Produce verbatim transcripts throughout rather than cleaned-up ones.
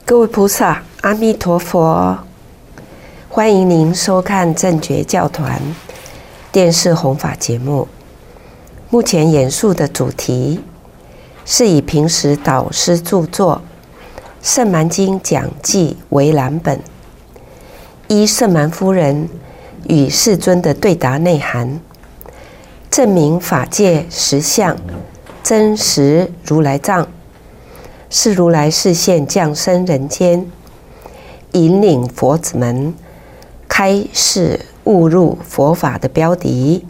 各位菩萨，阿弥陀佛！欢迎您收看正觉教团电视弘法节目。目前演述的主题是以平时导师著作《圣蛮经讲记》为蓝本，依圣蛮夫人与世尊的对答内涵，证明法界实相真实如来藏是如来示现降生人间，引领佛子们开示悟入佛法的标题。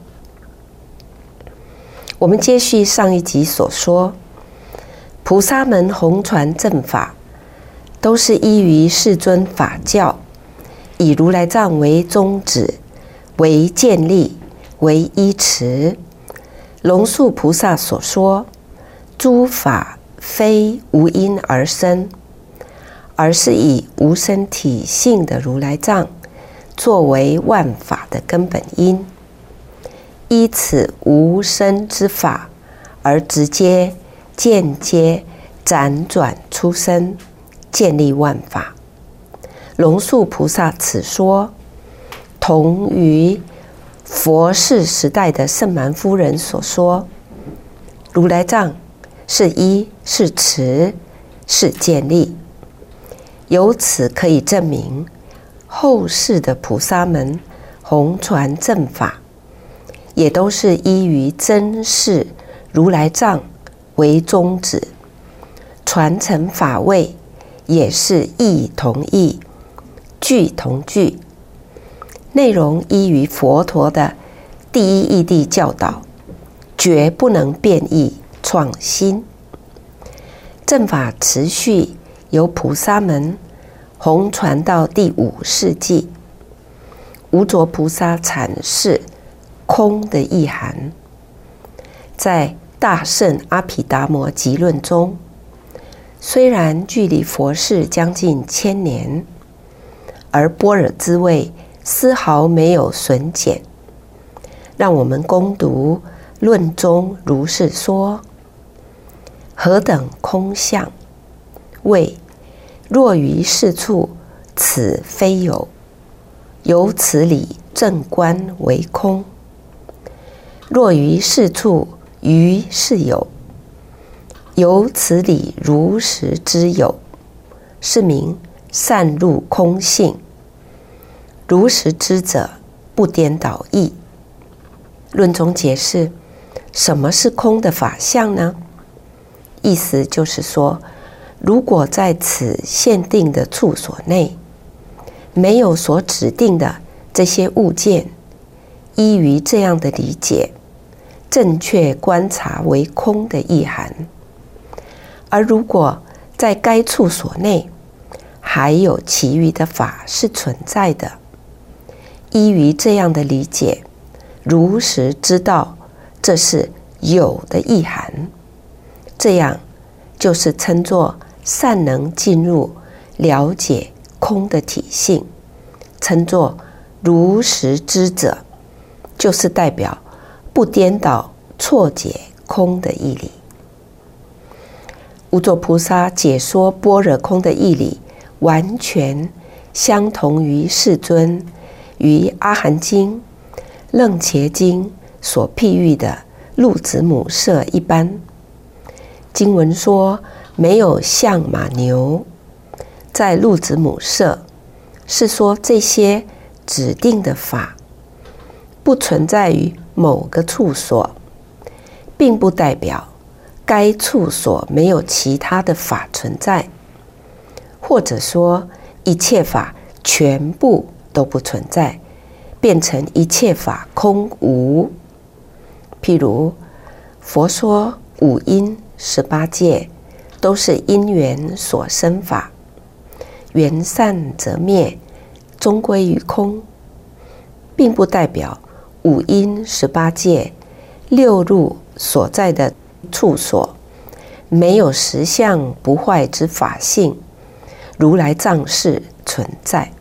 我们接续上一集所说，菩萨们弘传正法，都是依于世尊法教，以如来藏为宗旨，为建立，为依持。龙树菩萨所说，诸法非无因而生，而是以无生体性的如来藏作为万法的根本因，依此无生之法而直接间接辗转出生，建立万法。龙树菩萨此说，同于佛世时代的圣蛮夫人所说，如来藏是依，是持，是建立。由此可以证明，后世的菩萨们弘传正法，也都是依于真实如来藏为宗旨，传承法位也是义同义，句同句，内容依于佛陀的第一义谛教导，绝不能变异创新。正法持续由菩萨们弘传到第五世纪，无着菩萨阐释空的意涵，在大圣阿毗达摩集论中，虽然距离佛世将近千年，而般若滋味丝毫没有损减。让我们攻读论中如是说：何等空相？谓若于是处，此非有。由此理正观为空。若于是处，于是有。由此理如实之有，是名善入空性。如实知者，不颠倒义。论中解释，什么是空的法相呢？意思就是说，如果在此限定的处所内，没有所指定的这些物件，依于这样的理解，正确观察为空的意涵。而如果在该处所内，还有其余的法是存在的，依于这样的理解，如实知道这是有的意涵，这样就是称作善能进入了解空的体性，称作如实知者，就是代表不颠倒错解空的义理。无着菩萨解说般若空的义理，完全相同于世尊于阿含经、楞伽经所譬喻的鹿子母舍一般。经文说没有象马牛，在鹿子母舍是说这些指定的法不存在于某个处所，并不代表该处所没有其他的法存在，或者说一切法全部都不存在，变成一切法空无。譬如佛说五阴十八界都是因缘所生法，缘散则灭，终归于空，并不代表五阴十八界六入所在的处所没有实相不坏之法性，如来藏识存在。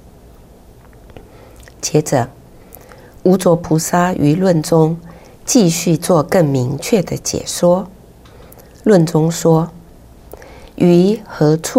接着，无着菩萨于论中继续做更明确的解说。论中说，于何处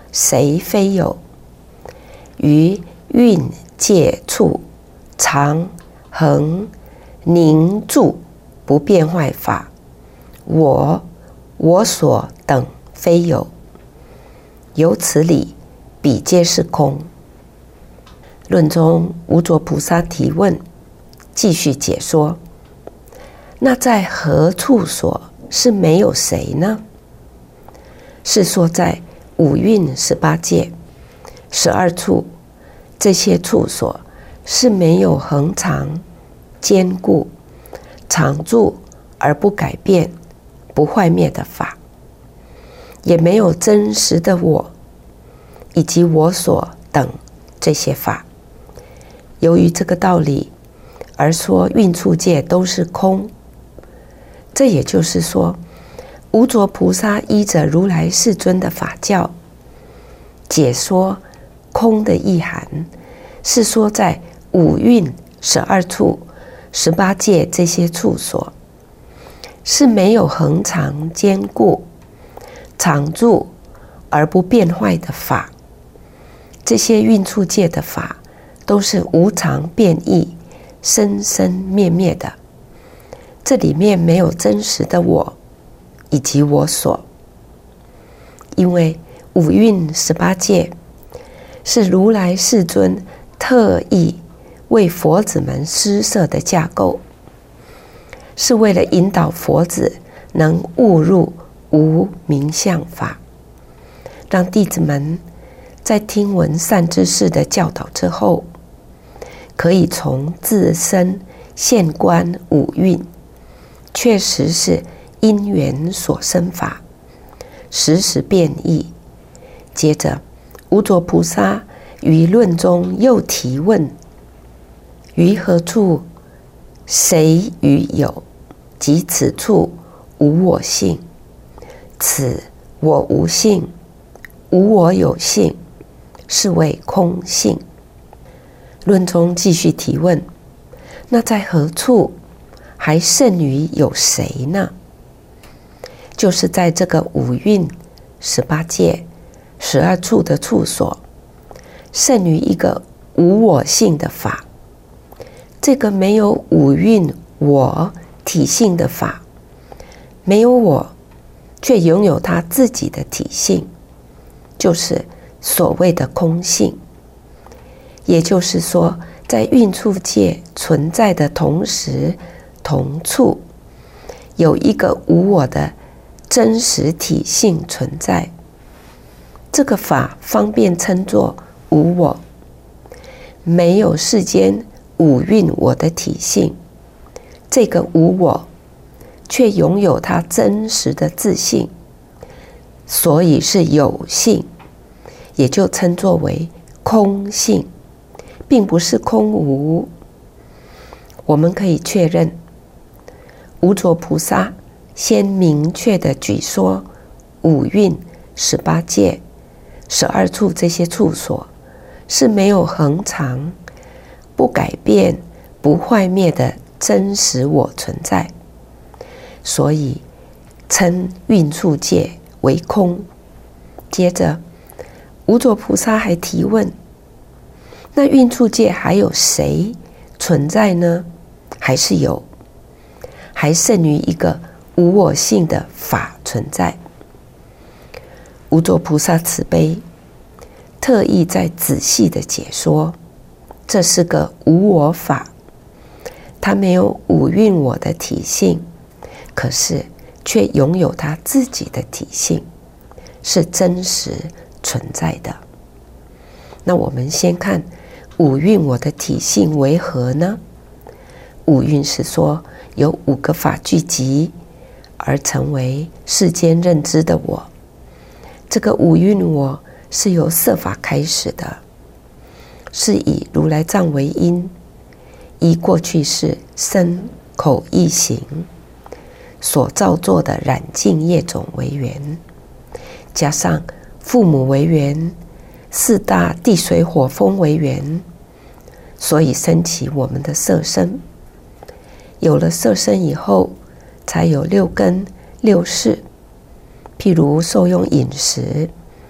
谁非有？于蕴界处常恒凝住不变坏法，我我所等非有。由此理，彼皆是空。论中无着菩萨提问，继续解说：那在何处所是没有谁呢？是说在五蕴十八界十二处，这些处所是没有恒常坚固常住而不改变不坏灭的法，也没有真实的我以及我所等这些法。由于这个道理而说蕴处界都是空，这也就是说，无着菩萨依着如来世尊的法教解说空的意涵，是说在五蕴十二处十八界这些处所是没有恒常坚固常住而不变坏的法。这些蕴处界的法都是无常变异生生灭灭的，这里面没有真实的我以及我所。因为五蕴十八界是如来世尊特意为佛子们施设的架构，是为了引导佛子能悟入无明相法，让弟子们在听闻善知识的教导之后，可以从自身现观五蕴，确实是因缘所生法，时时变异。接着无着菩萨于论中又提问：于何处谁与有？即此处无我性，此我无性，无我有性，是谓空性。论中继续提问：那在何处还剩余有谁呢？就是在这个五蕴十八界十二处的处所，剩余一个无我性的法。这个没有五蕴我体性的法，没有我，却拥有它自己的体性，就是所谓的空性。也就是说，在蕴处界存在的同时同处，有一个无我的真实体性存在。这个法方便称作无我，没有世间五蕴我的体性，这个无我却拥有它真实的自性，所以是有性，也就称作为空性，并不是空无。我们可以确认，无着菩萨先明确的举说五蕴十八界十二处这些处所是没有恒常不改变不坏灭的真实我存在，所以称蕴处界为空。接着无着菩萨还提问：那蕴处界还有谁存在呢？还是有，还剩余一个无我性的法存在。无着菩萨慈悲，特意在仔细的解说，这是个无我法，它没有五蕴我的体性，可是却拥有它自己的体性，是真实存在的。那我们先看五蕴我的体性为何呢？五蕴是说有五个法聚集而成为世间认知的我。这个五蕴我是由色法开始的，是以如来藏为因，依过去世身口意行所造作的染净业种为缘，加上父母为缘，四大地水火风为缘，所以生起我们的色身。有了色身以后，才有六根六识，譬如受用饮食，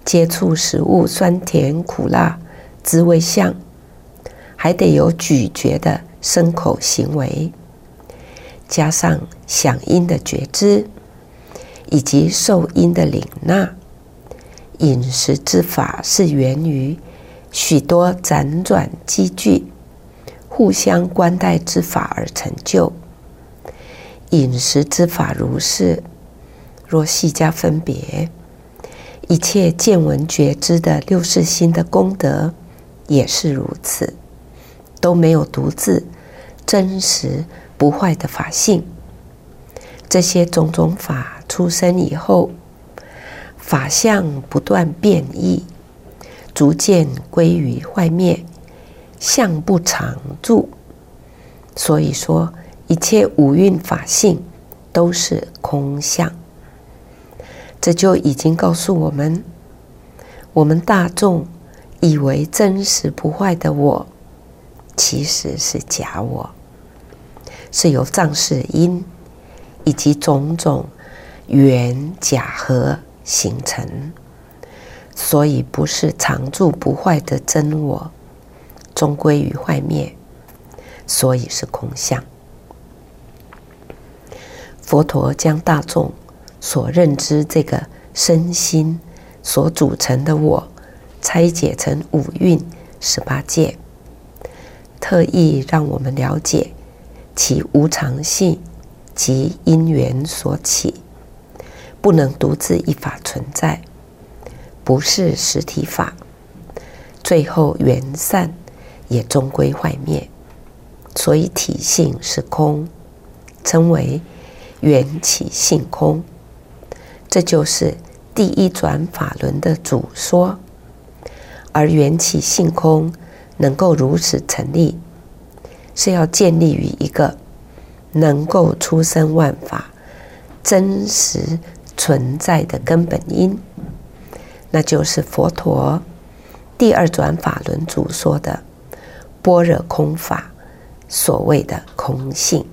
接触食物酸甜苦辣滋味相，还得有咀嚼的牲口行为，加上响应的觉知，以及受因的领纳。饮食之法是源于许多辗转积聚、互相关待之法而成就。饮食之法如是，若细加分别，一切见闻觉知的六识心的功德也是如此，都没有独自真实不坏的法性。这些种种法出生以后，法相不断变异，逐渐归于坏灭，相不常住。所以说，一切五蕴法性都是空相。这就已经告诉我们，我们大众以为真实不坏的我，其实是假我，是由障识因以及种种缘假合形成，所以不是常住不坏的真我，终归于坏灭，所以是空相。佛陀将大众所认知这个身心所组成的我拆解成五蕴十八界，特意让我们了解其无常性及因缘所起，不能独自一法存在，不是实体法，最后缘散也终归坏灭，所以体性是空，称为缘起性空。这就是第一转法轮的主说。而缘起性空能够如此成立，是要建立于一个能够出生万法真实存在的根本因，那就是佛陀第二转法轮主说的般若空法，所谓的空性。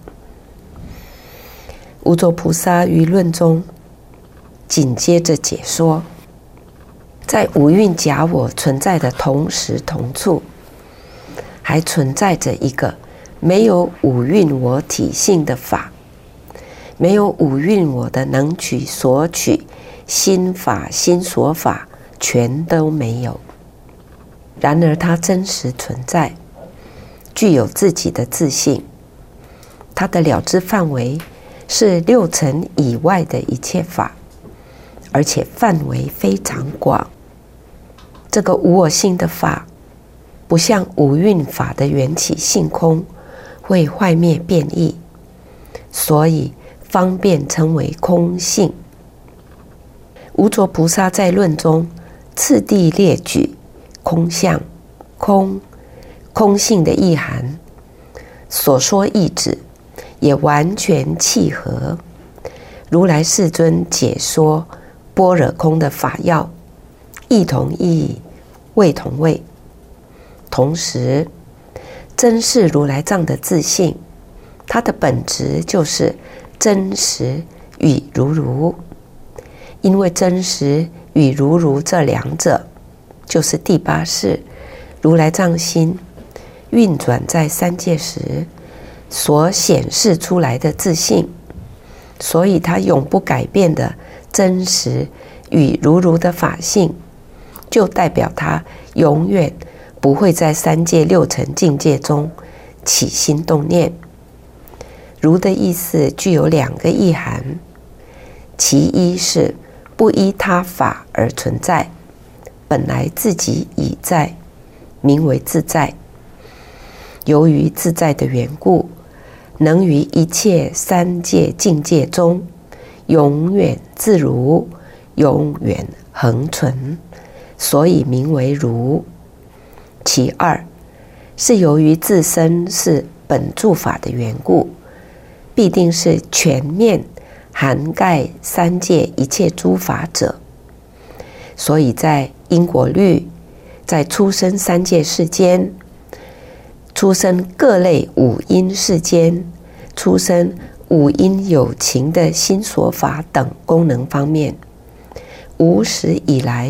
无著菩萨于论中紧接着解说，在五蕴假我存在的同时同处，还存在着一个没有五蕴我体性的法，没有五蕴我的能取所取、心法心所法，全都没有。然而它真实存在，具有自己的自性，它的了知范围是六尘以外的一切法，而且范围非常广。这个无我性的法，不像五蕴法的缘起性空会坏灭变异，所以方便称为空性。无著菩萨在论中次第列举空相、空、空性的意涵，所说意旨也完全契合如来世尊解说般若空的法要，异同异，味同味。同时，真是如来藏的自性，它的本质就是真实与如如。因为真实与如如这两者，就是第八世如来藏心运转在三界时所显示出来的自性，所以它永不改变的真实与如如的法性，就代表它永远不会在三界六尘境界中起心动念。如的意思具有两个意涵，其一是不依他法而存在，本来自己已在，名为自在。由于自在的缘故，能于一切三界境界中永远自如，永远恒存，所以名为如。其二是由于自身是本住法的缘故，必定是全面涵盖三界一切诸法者，所以在因果律，在出生三界世间，出生各类五阴世间，出生五阴有情的心所法等功能方面，无始以来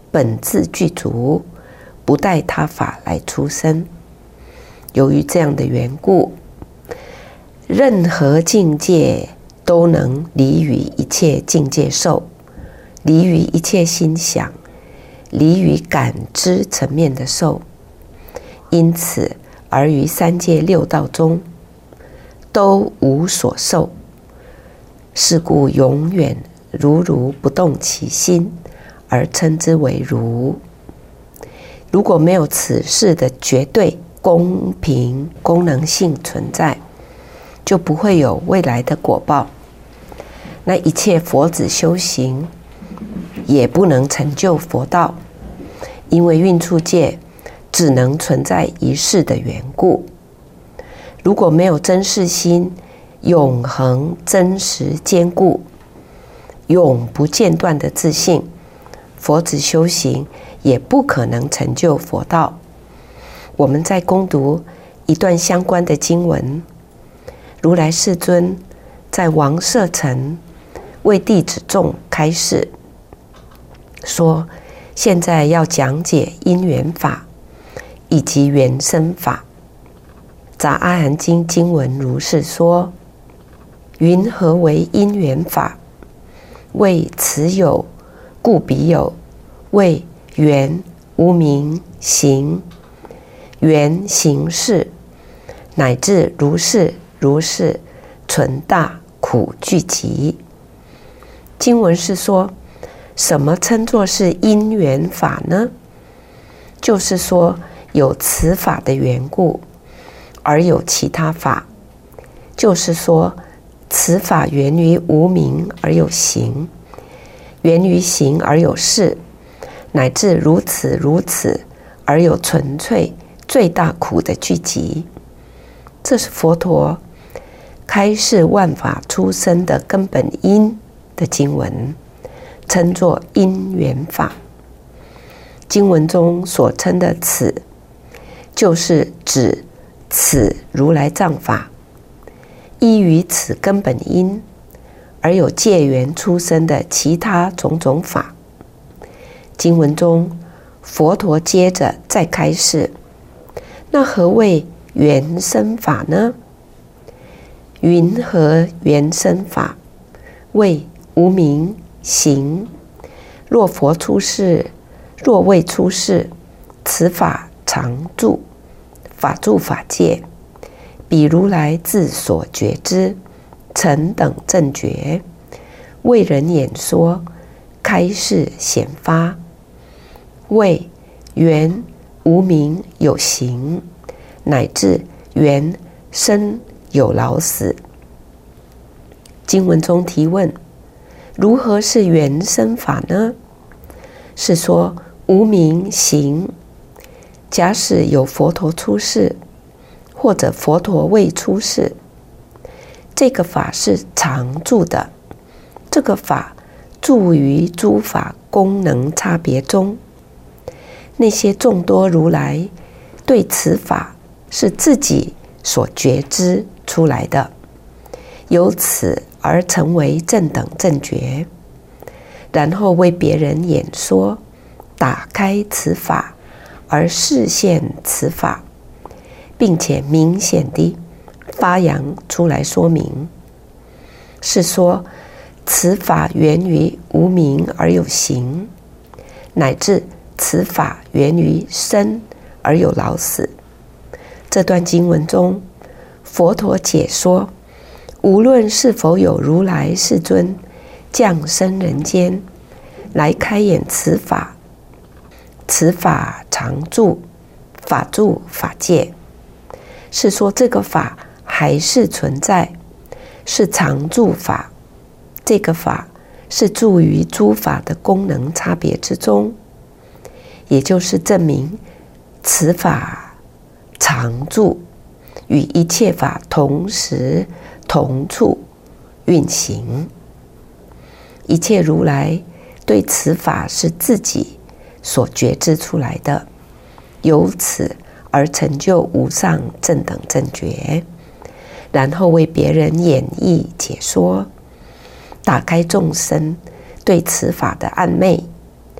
本自具足，不待他法来出生。由于这样的缘故，任何境界都能离于一切境界受，离于一切心想，离于感知层面的受，因此而于三界六道中都无所受。是故永远如如不动其心，而称之为如。如果没有此事的绝对公平功能性存在，就不会有未来的果报。那一切佛子修行也不能成就佛道，因为蕴处界只能存在一世的缘故。如果没有真实心，永恒真实坚固永不间断的自信，佛子修行也不可能成就佛道。我们再攻读一段相关的经文。如来世尊在王舍城为弟子众开示，说现在要讲解因缘法以及缘生法。杂阿含经经文如是说：云何为因缘法？谓此有，故彼有。谓缘无明行，缘行识，乃至如是如是存大苦聚集。经文是说，什么称作是因缘法呢？就是说有此法的缘故，而有其他法。就是说此法源于无明而有行，源于行而有识，乃至如此如此而有纯粹最大苦的聚集。这是佛陀开示万法出生的根本因的经文，称作因缘法。经文中所称的此，就是指此如来藏法，依于此根本因而有借缘出生的其他种种法。经文中佛陀接着再开示，那何谓缘生法呢？云何缘生法？谓无明行。若佛出世，若未出世，此法常住，法住法界，彼如来自所觉知，成等正觉，为人演说，开示显发。谓缘无明有行，乃至缘生有老死。经文中提问，如何是缘生法呢？是说无明行，假使有佛陀出世，或者佛陀未出世，这个法是常住的。这个法住于诸法功能差别中。那些众多如来对此法是自己所觉知出来的，由此而成为正等正觉，然后为别人演说，打开此法而示现此法，并且明显地发扬出来说明。是说此法源于无明而有行，乃至此法源于生而有老死。这段经文中，佛陀解说，无论是否有如来世尊降生人间来开演此法，此法常住，法住法界，是说这个法还是存在，是常住法。这个法是住于诸法的功能差别之中，也就是证明此法常住，与一切法同时同处运行。一切如来对此法是自己所觉知出来的，由此而成就无上正等正觉，然后为别人演绎解说，打开众生对此法的暗昧，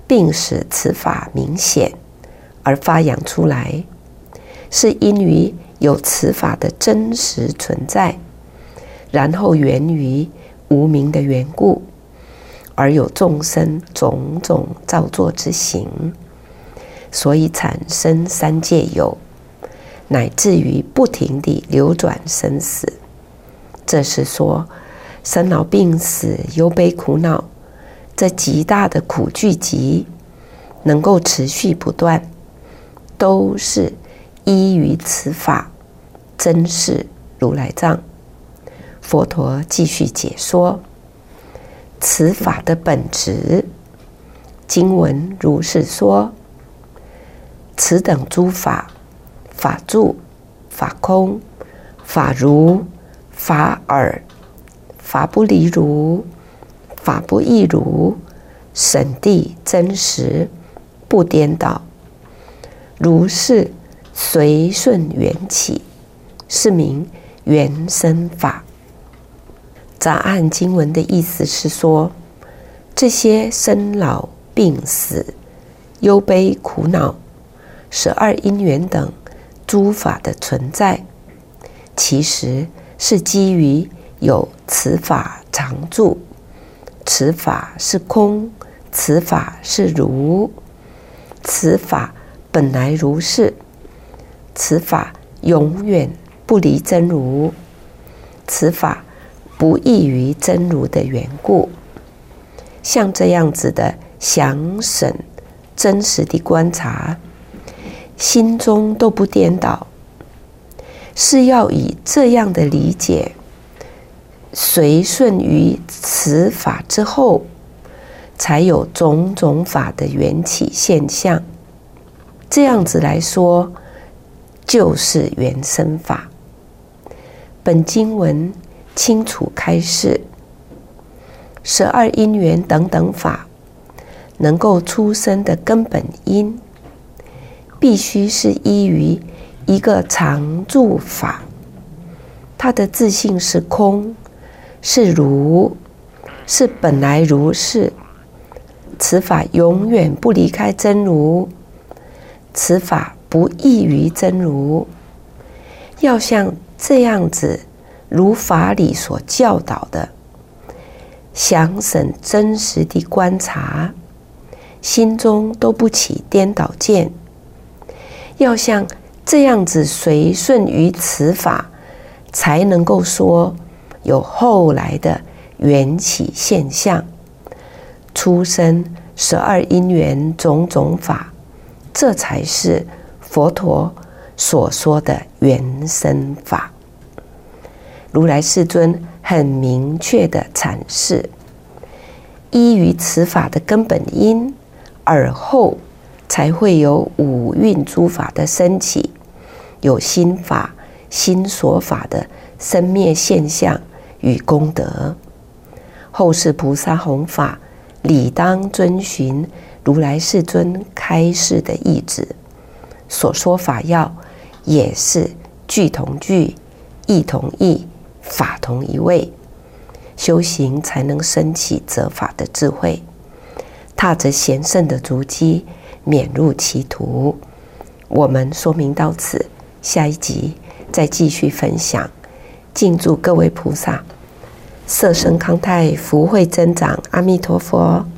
并使此法明显而发扬出来，是因于有此法的真实存在，然后源于无明的缘故，而有众生种种造作之行，所以产生三界有，乃至于不停地流转生死。这是说生老病死、忧悲苦恼这极大的苦聚集能够持续不断，都是依于此法真是如来藏。佛陀继续解说此法的本质。经文如是说：此等诸法，法住、法空、法如、法尔、法不离如、法不异如，审谛真实，不颠倒，如是随顺缘起，是名缘生法。杂案经文的意思是说，这些生老病死、忧悲苦恼、十二因缘等诸法的存在，其实是基于有此法常住，此法是空，此法是如，此法本来如是，此法永远不离真如，此法不异于真如的缘故。像这样子的详审真实的观察，心中都不颠倒，是要以这样的理解随顺于此法之后，才有种种法的缘起现象。这样子来说，就是缘生法。本经文清楚开示，十二因缘等等法能够出生的根本因，必须是依于一个常住法，它的自性是空，是如，是本来如是，此法永远不离开真如，此法不异于真如。要像这样子如法理所教导的，详审真实的观察，心中都不起颠倒见。要像这样子随顺于此法，才能够说有后来的缘起现象，出生十二因缘种种法，这才是佛陀所说的缘生法。如来世尊很明确地阐释，依于此法的根本因，而后才会有五蕴诸法的升起，有心法、心所法的生灭现象与功德。后世菩萨弘法，理当遵循如来世尊开示的意旨，所说法要也是句同句，义同义，法同一味，修行才能升起择法的智慧，踏着贤圣的足迹，免入歧途。我们说明到此，下一集再继续分享。敬祝各位菩萨色身康泰，福慧增长，阿弥陀佛。